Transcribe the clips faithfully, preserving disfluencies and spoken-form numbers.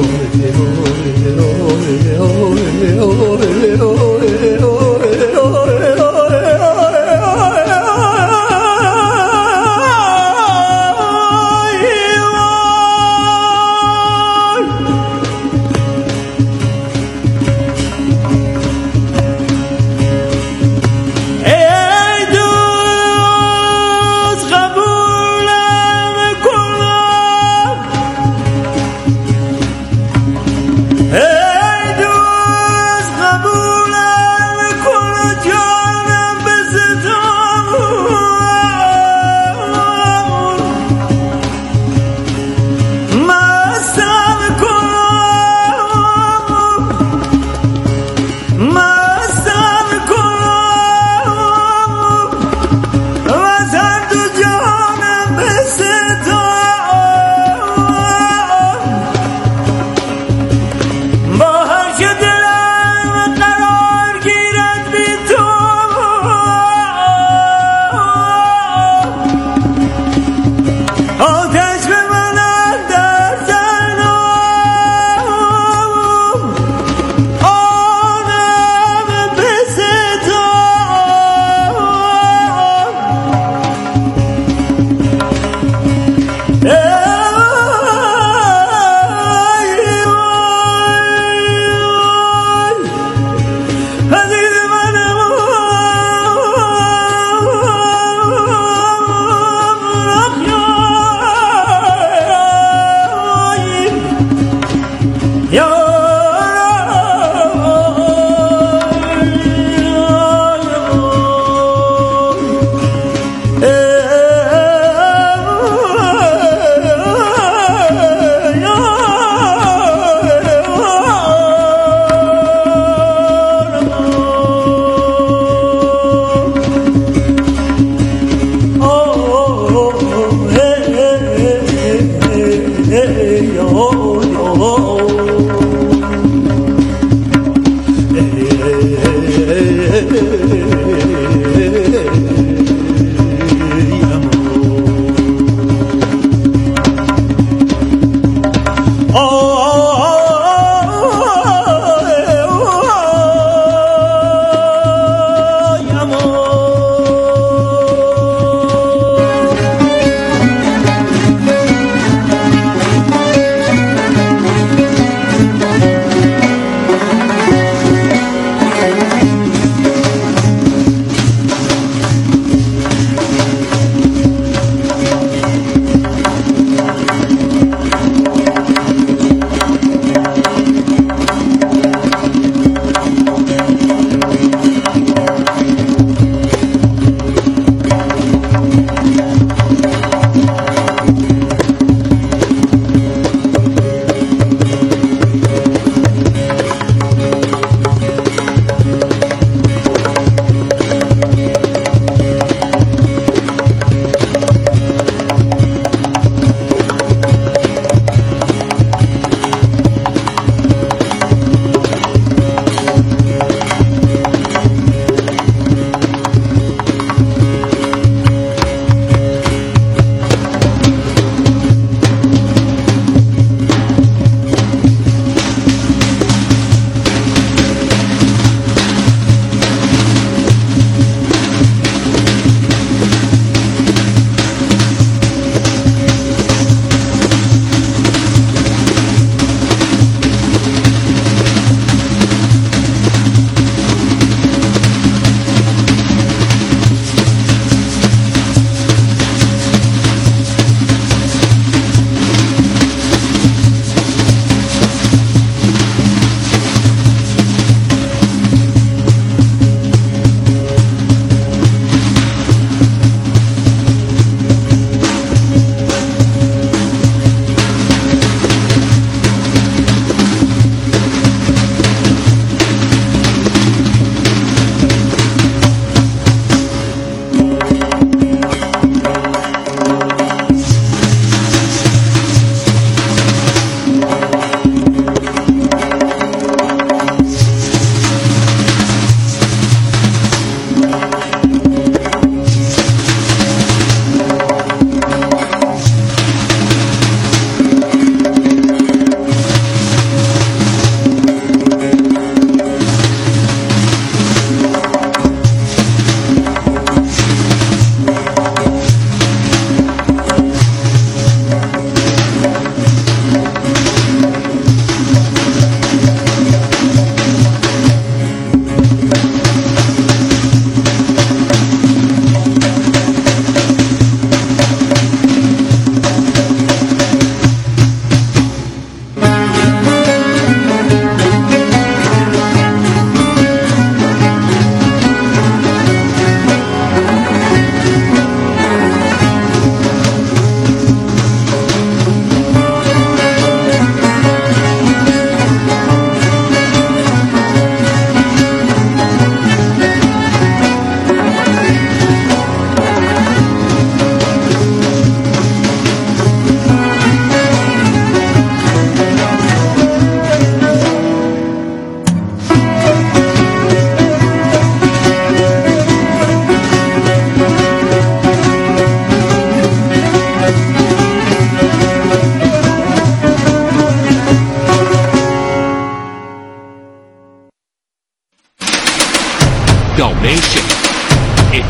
ای دوست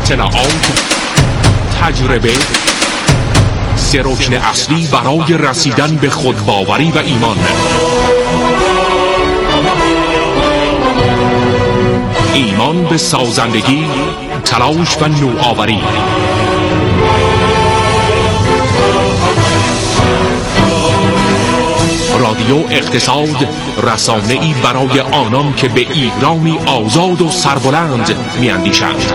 اطلاعات، تجربه، سه رکن اصلی برای رسیدن به خودباوری و ایمان. ایمان به سازندگی، تلاش و نوآوری. رادیو اقتصاد، رسانه‌ای برای آنان که به ایرانی آزاد و سربلند می‌اندیشند.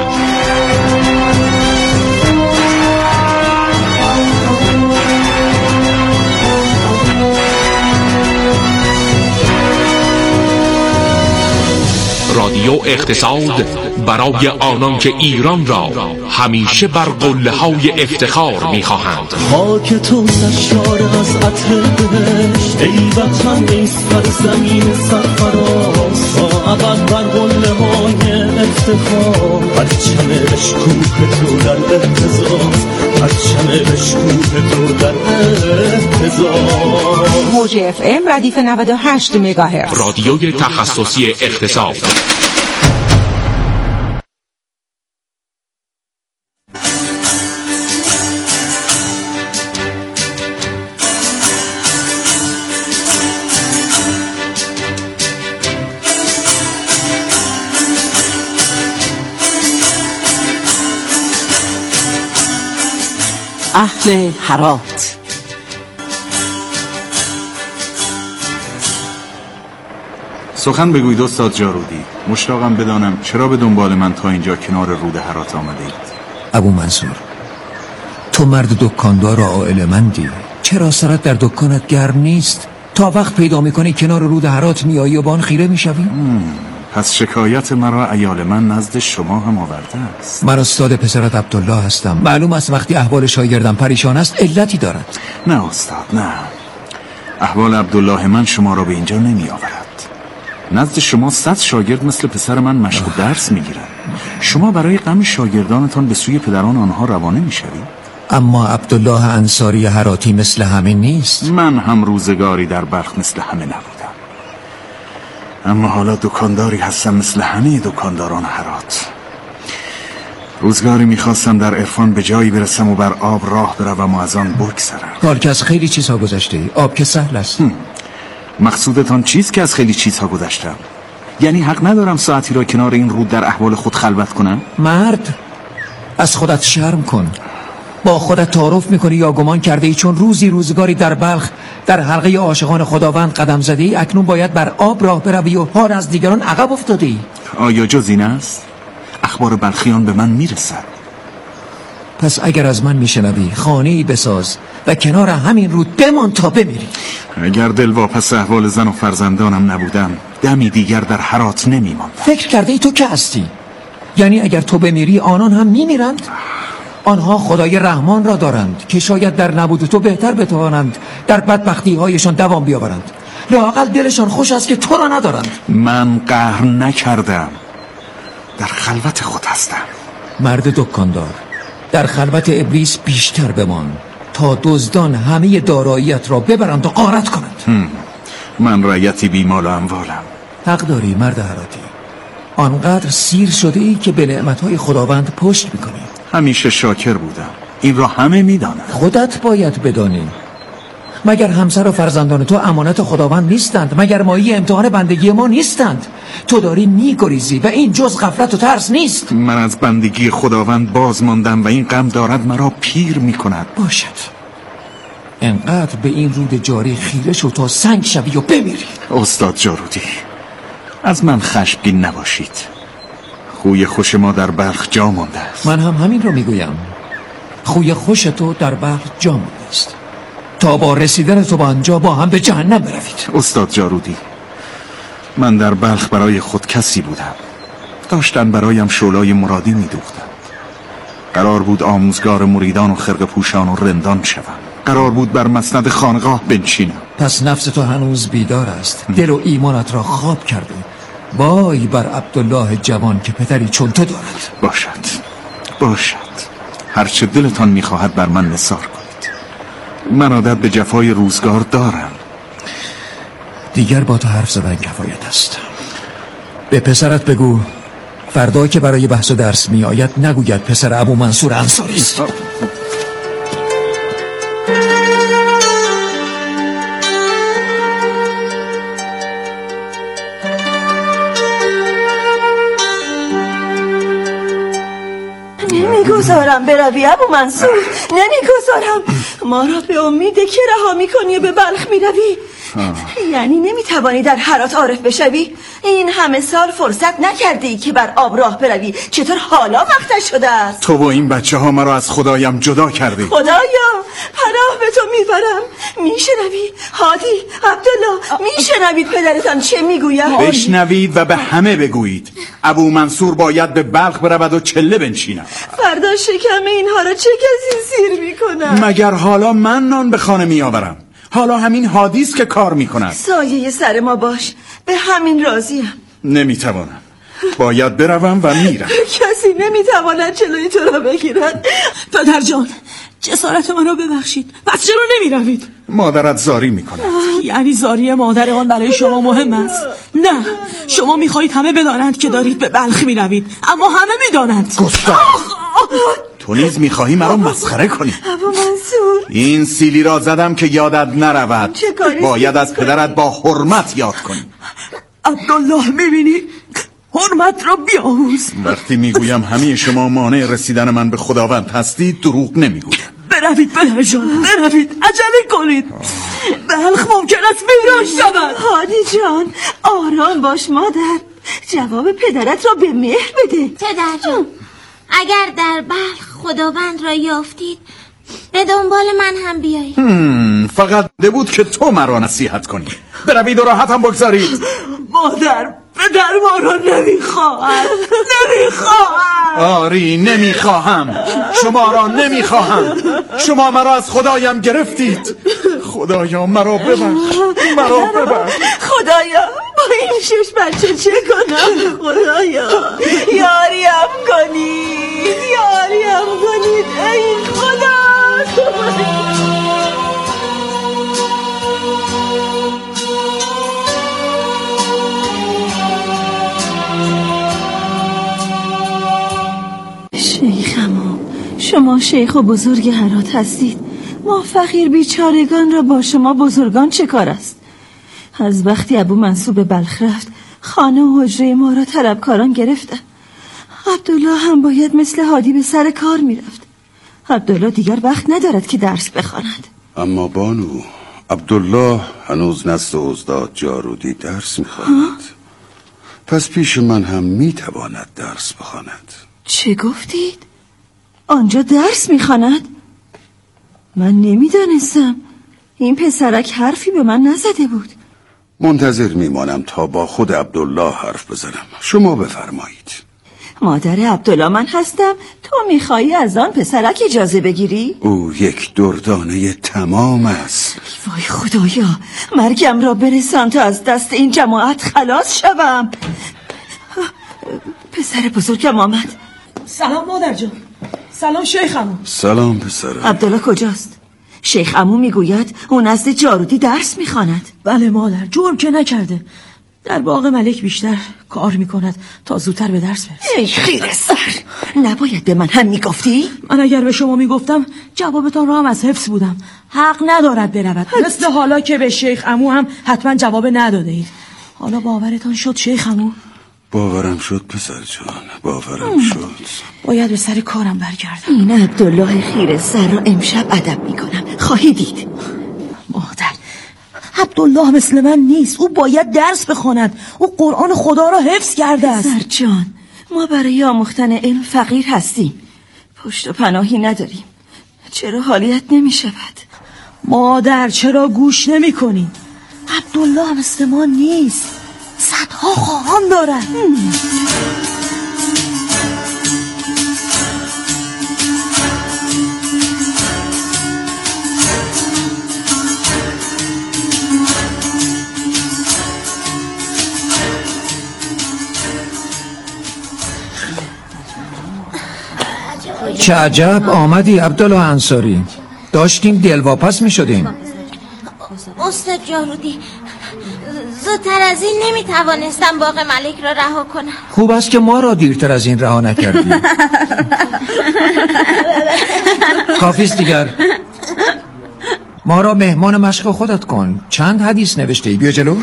رادیو اقتصاد برای آنان که ایران را همیشه بر قله‌های افتخار می‌خواهند. خاک تو سرشار از عطر بهشت، ای وطن ای سرزمین سرفراز، تا ابد بر قله‌های افتخار، پرچم اشکوه تو در اهتزاز، پرچم اشکوه تو در اهتزاز. موج اف ام ردیف نود و هشت مگاهرتز، رادیوی تخصصی اقتصاد. اهل هرات. سخن بگوید استاد جارودی. مشتاقم بدانم چرا به دنبال من تا اینجا کنار رود هرات آمده اید؟ ابو منصور، تو مرد دکاندار و عائله‌مندی، چرا سرت در دکانت گرم نیست؟ تا وقت پیدا میکنی کنار رود هرات میایی و با آن خیره میشوی؟ پس شکایت مرا عیال من نزد شما هم آورده است. من استاد پسرت عبدالله هستم. معلوم است وقتی احوال شاگردم پریشان است علتی دارد. نه استاد، نه. احوال عبدالله من شما را به اینجا نمی آورد. نزد شما صد شاگرد مثل پسر من مشغول درس می گیرند. شما برای غم شاگردانتان به سوی پدران آنها روانه می شوید. اما عبدالله انصاری هراتی مثل همه نیست. من هم روزگاری در بلخ مثل همه نبودم، اما حالا دکانداری هستم مثل همه دکانداران هرات. روزگاری میخواستم در عرفان به جایی برسم و بر آب راه بروم و از آن بگذرم. کار که از خیلی چیزها گذشته، آب که سهل است. مقصودتان چیست که از خیلی چیزها گذشتم؟ یعنی حق ندارم ساعتی را کنار این رود در احوال خود خلوت کنم؟ مرد، از خودت شرم کن. با خودت تعارف میکنی یا گمان کرده ای چون روزی روزگاری در بلخ در حلقه عاشقان خداوند قدم زده ای اکنون باید بر آب راه بروی و حال از دیگران عقب افتاده ای؟ آیا جز این است؟ اخبار بلخیان به من میرسد. پس اگر از من میشنوی خانه‌ای بساز و کنار همین رود بمان تا بمیری. اگر دلواپس احوال زن و فرزندانم نبودم دمی دیگر در هرات نمیماندم. فکر کرده ای تو که هستی؟ یعنی اگر تو بمیری آنان هم میمیرند؟ آنها خدای رحمان را دارند که شاید در نبود تو بهتر بتوانند در بدبختی هایشان دوام بیاورند. لااقل دلشان خوش است که تو را ندارند. من قهر نکردم، در خلوت خود هستم. مرد دکاندار، در خلوت ابلیس بیشتر بمان تا دزدان همه داراییت را ببرند و غارت کنند. من رعیتی بیمال و اموالم. حق داری مرد هراتی. آنقدر سیر شده ای که به نعمتهای خداوند پشت میکنی. همیشه شاکر بودم، این را همه میدانند. خودت باید بدانی. مگر همسر و فرزندان تو امانت خداوند نیستند؟ مگر مایه امتحان بندگی ما نیستند؟ تو داری میگریزی و این جز غفلت و ترس نیست. من از بندگی خداوند باز ماندم و این غم دارد مرا پیر میکند. باشد، انقدر به این رود جاری خیره شو تا سنگ شوی و بمیری. استاد جارودی، از من خشمگین نباشید. خوی خوش ما در بلخ جا مانده است. من هم همین رو میگویم. خوی خوش تو در بلخ جا مانده است تا با رسیدن تو با آنجا با هم به جهنم بروید. استاد جارودی، من در بلخ برای خود کسی بودم. داشتن برایم شعلای مرادی میدوختند. قرار بود آموزگار مریدان و خرقه پوشان و رندان شوم. قرار بود بر مسند خانقاه بنشینم. پس نفس تو هنوز بیدار است. دل و ایمانت را خواب کرده. وای بر عبدالله جوان که پدری چون تو دارد. باشد باشد، هرچه دلتان میخواهد بر من نثار کنید. من عادت به جفای روزگار دارم. دیگر با تو حرف زدن کفایت است. به پسرت بگو فردا که برای بحث و درس می آید نگوید پسر ابو منصور انصاری است. نمیگذارم بروی ابو منصور، نمیگذارم. ما را به امید که رها میکنی و به بلخ میروی. یعنی نمیتوانی در هرات عارف بشوی؟ این همه سال فرصت نکردی که بر آب راه بروی، چطور حالا وقتش شده است؟ تو و این بچه ها مرا از خدایم جدا کردی. خدایا پناه به تو میبرم. میشنوی هادی، عبدالله، میشنوید پدرتان چه میگوید؟ بشنوید و به همه بگویید ابو منصور باید به بلخ برود و چله بنشیند. فردا شکم اینها را چه کسی سیر میکنه؟ مگر حالا من نان به خانه میآورم؟ حالا همین حادیث که کار میکند. سایه سر ما باش، به همین راضیم. نمیتوانم، باید بروم و میرم. کسی نمیتواند جلوی تو را بگیرد. پدر جان، جسارت من را ببخشید، پس چرا نمیروید؟ مادرت زاری میکند. یعنی زاری مادرمان برای شما مهم است؟ نه، شما میخواهید همه بدانند که دارید به بلخ میروید، اما همه میدانند. گستاخ، تو نیز میخواهی مرا مسخره کنی؟ ابو منصور، این سیلی را زدم که یادت نرود. باید از پدرت با حرمت یاد کنی. عبدالله، میبینی؟ حرمت را بیاموز. وقتی میگویم همه شما مانع رسیدن من به خداوند هستید دروغ نمیگویم. بروید پدر جان، بروید، عجله کنید. بلخ ممکن است ویران شود. هادی جان آرام باش مادر، جواب پدرت را به مهر بده. پدر جان، اگر در بلخ خداوند را یافتید به دنبال من هم بیایید. فقط ده بود که تو مرا نصیحت کنی. بروید و راحتم بگذارید. مادر، پدر ما را نمیخواهد، نمیخواهد. آری نمیخواهم، شما را نمیخواهم. شما مرا از خدایم گرفتید. خدایا مرا ببخش، مرا ببخش. خدایا با این شش بچه چه کنم؟ خدایا یاریم کنید، یاریم کنید ای خدا. شیخمو، شما شیخ و بزرگ هرات هستید، ما فقیر بیچارگان را با شما بزرگان چه کار است؟ از وقتی ابو منصور به بلخ رفت خانه و حجره ما را طلبکاران گرفتن. عبدالله هم باید مثل هادی به سر کار میرفت. عبدالله دیگر وقت ندارد که درس بخواند. اما بانو، عبدالله هنوز نزد استاد جارودی درس میخواند، پس پیش من هم میتواند درس بخواند. چه گفتید؟ آنجا درس میخواند؟ من نمیدانستم. این پسرک حرفی به من نزده بود. منتظر میمانم تا با خود عبدالله حرف بزنم. شما بفرمایید. مادر عبدالله من هستم. تو میخوایی از آن پسرک اجازه بگیری؟ او یک دردانه تمام است. وای خدایا، مرگم را برسان تا از دست این جماعت خلاص شوم. پسر بزرگم آمد. سلام مادر جان. سلام شیخ عمو. سلام پسرم. عبدالله کجاست؟ شیخ عمو میگوید اون نزد جارودی درس میخواند. بله مادر، جرم که نکرده. در باغ ملک بیشتر کار میکند تا زودتر به درس برسه. ای خیره سر، نباید به من هم میگفتی؟ من اگر به شما میگفتم جوابتان را هم از حفظ بودم. حق ندارد برود، مثل حالا که به شیخ عمو هم حتما جواب نداده اید. حالا باورتان شد شیخ عمو؟ باورم شد پسر جان، باورم شد. باید به سر کارم برگردم. این عبدالله خیره سر را امشب ادب میکنم، خواهی دید. مادر، عبدالله مثل من نیست، او باید درس بخواند. او قرآن خدا را حفظ کرده است. پسر جان، ما برای آموختن علم فقیر هستیم، پشت و پناهی نداریم. چرا حالیت نمی شود؟ مادر چرا گوش نمی کنی؟ عبدالله مثل ما نیست، صدها خواهان دارد. چه عجب آمدی عبدالله انصاری، داشتیم دلواپس می شدیم. استاد جارودی، زودتر از این نمیتوانستم باغ ملک را رها کنم. خوب است که ما را دیرتر از این رها نکردی. کافیست دیگر. ما را مهمان مشق خودت کن. چند حدیث نوشته ای؟ بیا جلو.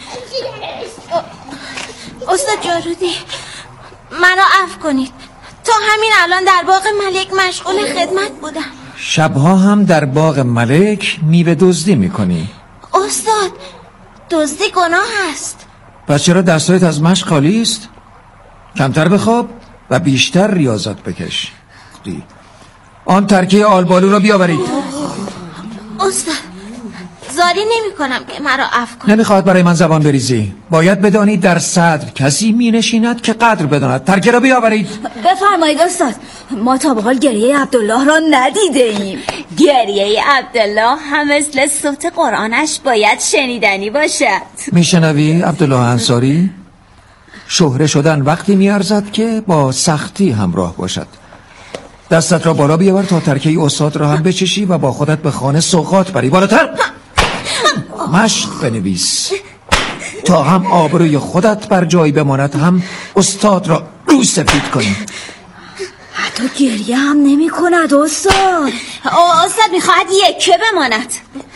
استاد جارودی، منو عفو کنید. تا همین الان در باغ ملک مشغول خدمت بودم. شبها هم در باغ ملک میوه دزدی میکنی؟ استاد، دزدی گناه است. پس چرا دستایت از مشق خالی است؟ کمتر بخواب و بیشتر ریاضت بکش. دی. آن ترکه آلبالو را بیاورید. استاد، زاری نمی کنم که مرا عفو کنید. نمیخواد برای من زبان بریزی. باید بدانی در صدر کسی می نشیند که قدر بداند. ترکه را بیاورید. بفرمایید استاد. ما تا به حال گریه عبدالله را ندیده ایم. گریه عبدالله هم مثل صوت قرآنش باید شنیدنی باشد. میشنوی عبدالله انصاری؟ شهره شدن وقتی میارزد که با سختی همراه باشد. دستت را بالا بیاور تا ترکه استاد را هم بچشی و با خودت به خانه سوغات بری. بالاتر مشق بنویس تا هم آبروی خودت بر جای بماند، هم استاد را رو سفید کنی. حتی گریه هم نمی کند استاد. استاد میخواهد یکه بماند.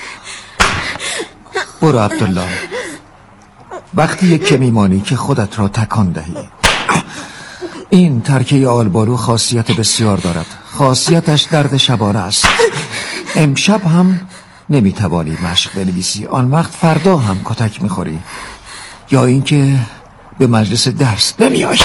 برو عبدالله. وقتی یکه میمانی که خودت را تکان دهی. این ترکه آلبالو خاصیت بسیار دارد. خاصیتش درد شبانه است. امشب هم نمیتوانی مشق بنویسی، آن وقت فردا هم کتک میخوری، یا اینکه به مجلس درس نمیایی.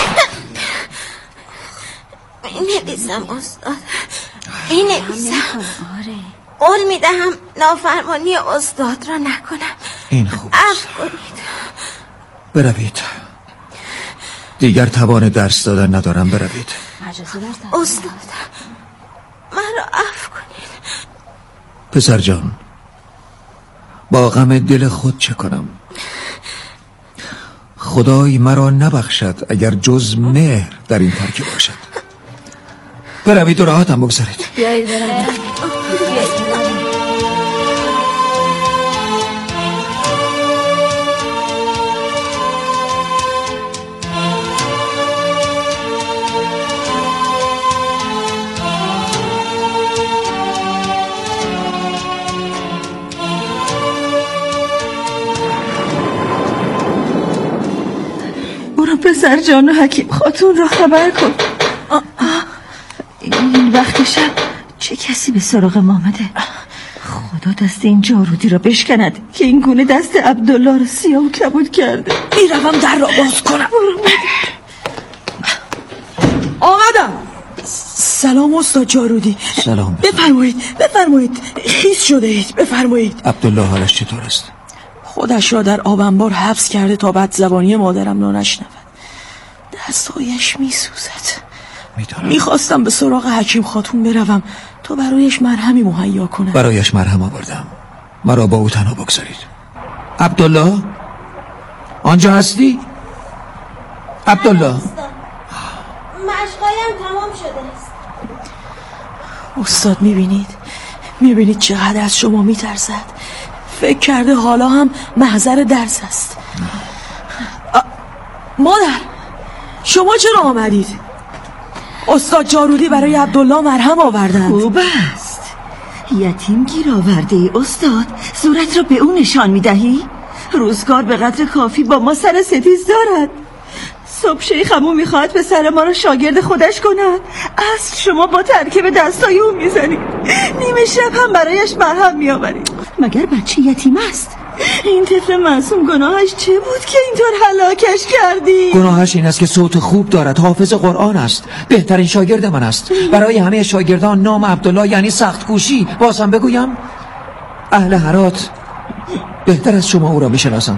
نویسم استاد، این نویسم. قول میدهم نافرمانی استاد را نکنم. این خوب عفو کنید. بروید. دیگر توان درس دادن ندارم. بروید. استاد، مرا عفو کنید. پسر جان، با غم دل خود چه کنم؟ خدای مرا نبخشد اگر جز مهر در این ترکه باشد. بروید و راحتم بگذارید. بیایید بروید. پسر جان و حکیم خاتون را خبر کن. آه آه. این وقت شب چه کسی به سراغ ما آمده؟ خدا دست این جارودی را بشکند که این گونه دست عبدالله را سیاه و کبود کرده. میروم در را باز کنم. آمدم. سلام استاد جارودی. سلام. بفرمایید بفرمایید. خیس شده اید. بفرمایید. عبدالله حالش چطور است؟ خودش را در آب انبار حبس کرده تا بد زبانی مادرم را نشنود. دستایش می سوزد. میدانم. میخواستم به سراغ حکیم خاتون بروم تا برایش مرهمی مهیا کنم. برایش مرهم آوردم. مرا با او تنها بگذارید. عبدالله آنجا هستی؟ عبدالله. مشقایم تمام شده است. استاد میبینید میبینید چقدر از شما میترسد. فکر کرده حالا هم محضر درس است. مادر، شما چرا آمدید؟ استاد جارودی برای عبدالله مرهم آوردند. خوب است. یتیم گیر آورده ای استاد. صورت را به او نشان میدهی؟ روزگار به قدر کافی با ما سر ستیز دارد. صبح شیخمون میخواد به سر ما را شاگرد خودش کند. اصل شما با ترکیب دستای او میزنید. نیمه شب هم برایش مرهم میآورید. مگر بچه یتیم است؟ این طفل معصوم گناهش چه بود که اینطور هلاکش کردی؟ گناهش این است که صوت خوب دارد، حافظ قرآن است، بهترین شاگرد من است. برای همه شاگردان نام عبدالله یعنی سخت کوشی. بازم بگویم اهل هرات بهتر از شما او را میشناسم.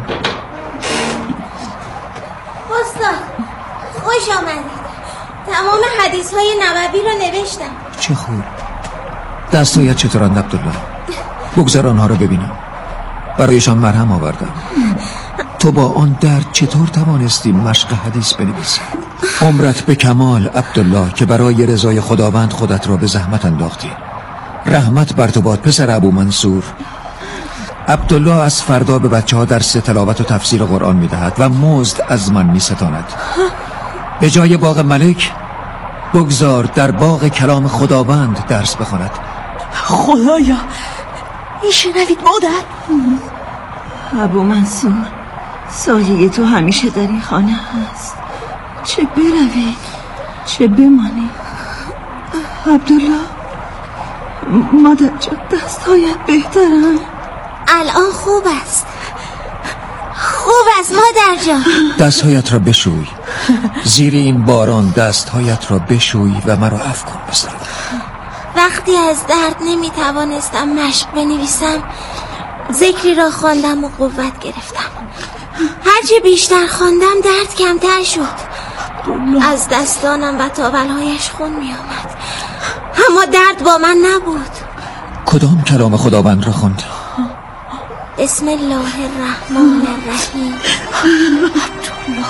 استاد خوش آمدید. تمام حدیث های نبوی را نوشتم. چه خوب. دستایت چطورند عبدالله؟ بگذار آنها را ببینم. برایشان مرهم آوردم. تو با آن درد چطور توانستی مشق حدیث بنویسی؟ عمرت به کمال عبدالله که برای رضای خداوند خودت را به زحمت انداختی. رحمت بر تو باد پسر ابو منصور. عبدالله از فردا به بچه ها درس تلاوت و تفسیر قرآن میدهد و مزد از من میستاند. به جای باغ ملک بگذار در باغ کلام خداوند درس بخواند. خدایا میشنوید مادر؟ ابو منصور، سایه تو همیشه در این خانه هست، چه بروی چه بمانی. عبدالله، مادر جان دستهایت بهترن؟ الان خوب است، خوب است مادر جان. دستهایت را بشوی، زیر این باران دستهایت را بشوی و مرا عفو کن بسرم. وقتی از درد نمیتوانستم مشق بنویسم، ذکری را خواندم و قوت گرفتم. هرچی بیشتر خواندم درد کمتر شد. از دستانم و تاولهایش خون می آمد، اما درد با من نبود. کدام کلام خداوند را خواند؟ بسم الله الرحمن الرحیم. عبدالله،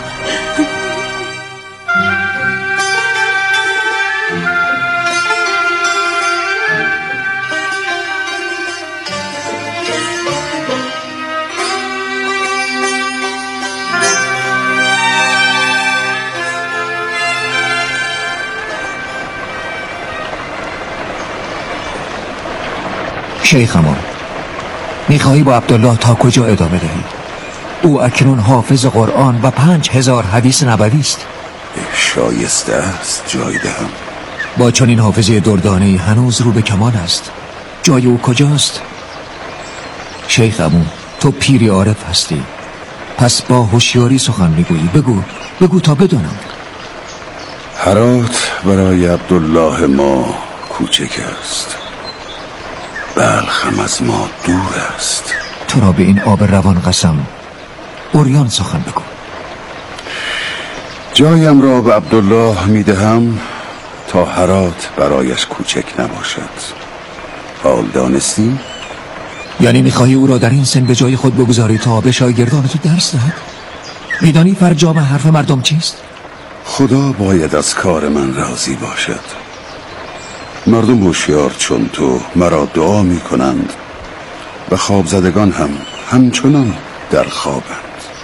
شیخ امان، میخواهی با عبدالله تا کجا ادامه دهی؟ او اکنون حافظ قرآن و پنج هزار حدیث نبوی است. شایسته است جای دهم. با چنین حافظه دردانه‌ای هنوز رو به کمال است. جای او کجاست؟ شیخ امون، تو پیری عارف هستی، پس با هوشیاری سخن میگویی. بگو بگو تا بدونم. هرات برای عبدالله ما کوچک است، بلخم از ما دور است. تو را به این آب روان قسم، عریان سخن بگو. جایم را به عبدالله میدهم تا هرات برایش کوچک نباشد. حال دانستی؟ یعنی میخواهی او را در این سن به جای خود بگذاری تا به شاگردان تو درس دهد؟ میدانی فرجام حرف مردم چیست؟ خدا باید از کار من راضی باشد. مردم هوشیار چون تو مرا دعا می کنند و خواب زدگان هم همچنان در خوابند.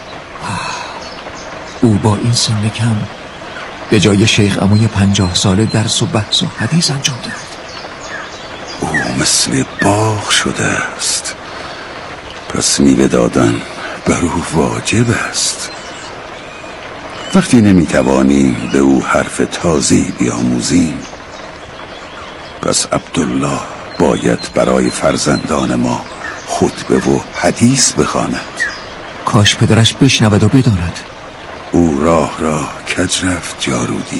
او با این سن کم به جای شیخ عموی پنجاه ساله درس و بحث و حدیث انجام دهد. او مثل باغ شده است، پس میوه دادن بر او واجب است. وقتی نمیتوانیم به او حرف تازی بیاموزیم، پس عبدالله باید برای فرزندان ما خطبه و حدیث بخواند. کاش پدرش بشنود و بداند. او راه را کج رفت جارودی.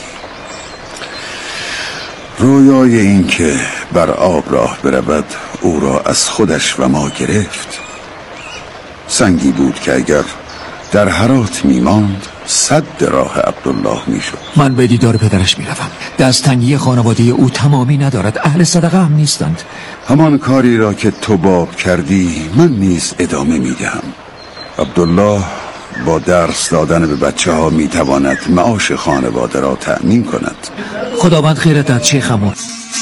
رویای این که بر آب راه برود او را از خودش و ما گرفت. سنگی بود که اگر در هرات میماند صد راه عبدالله میشد. من به دیدار پدرش میروم. دستتنگی خانواده او تمامی ندارد، اهل صدقه هم نیستند. همان کاری را که تو باب کردی من نیز ادامه میدهم. عبدالله با درس دادن به بچه ها میتواند معاش خانواده را تأمین کند. خداوند خیرت دهد شیخ عمو.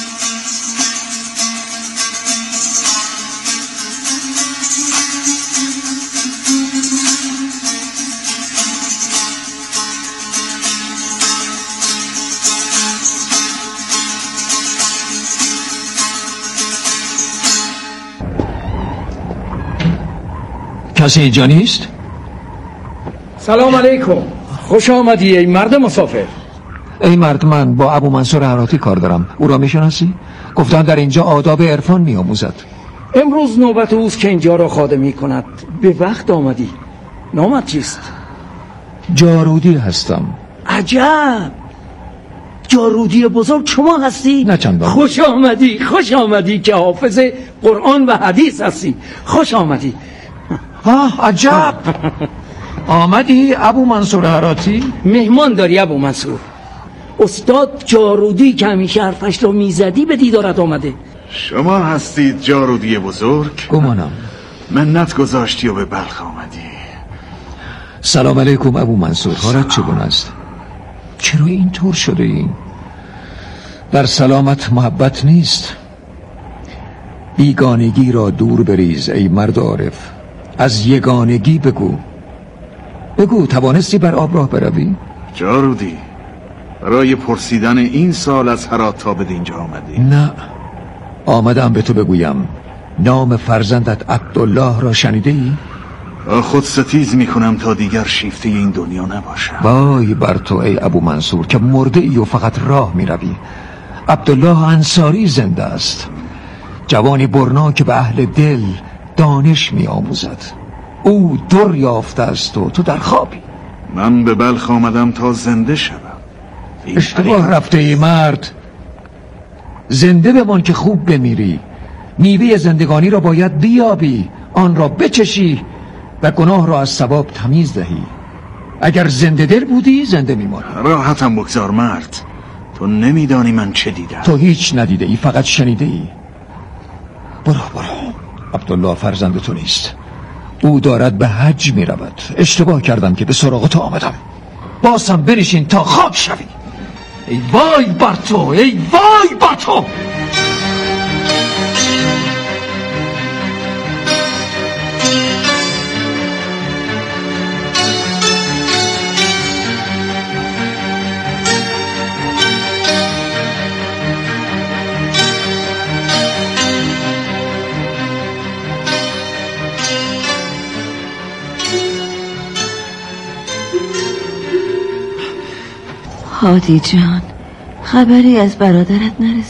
کسی اینجا نیست؟ سلام علیکم، خوش آمدی ای مرد مسافر. ای مرد، من با ابو منصور هراتی کار دارم. او را میشناسی؟ گفتن در اینجا آداب عرفان میآموزد. امروز نوبت اوست که اینجا را خادمی کند. به وقت آمدی. نامت چیست؟ جارودی هستم. عجب، جارودی بزرگ شما هستی؟ نه چندان. خوش آمدی، خوش آمدی که حافظ قرآن و حدیث هستی. خوش آمدی. آه عجب. آمدی ابو منصور هراتی؟ مهمان داری ابو منصور. استاد جارودی که همیشه حرفش رو میزدی به دیدارت آمده. شما هستید جارودی بزرگ؟ گمانم. منت گذاشتی و به بلخ آمدی. سلام علیکم ابو منصور. حالت چگونه است؟ چرا این طور شده این؟ در سلامت محبت نیست؟ بیگانگی را دور بریز ای مرد عارف. از یگانگی بگو. بگو توانستی بر آب راه بروی؟ جارودی، برای پرسیدن این سال از هرات تا به اینجا آمدی؟ نه، آمدم به تو بگویم نام فرزندت عبدالله را شنیده ای؟ خود ستیز میکنم تا دیگر شیفته این دنیا نباشم. وای بر تو ای ابو منصور که مرده ای و فقط راه میروی. عبدالله انصاری زنده است، جوانی برنا که به اهل دل دانش می آموزد. او در یافته است و تو در خوابی. من به بلخ آمدم تا زنده شوم. اشتباه رفته ای مرد. زنده بمان که خوب بمیری. میوه زندگانی را باید بیابی، آن را بچشی و گناه را از ثواب تمیز دهی. اگر زنده دل بودی زنده میمانی. راحتم بگذار مرد، تو نمیدانی من چه دیدم. تو هیچ ندیده ای، فقط شنیده ای. برو برو، عبدالله فرزند تو نیست، او دارد به حج می رود. اشتباه کردم که به سراغ تو آمدم. بازم بنشین تا خواب شوی. ای وای بر تو، ای وای بر تو. هادی جان، خبری از برادرت نرسید؟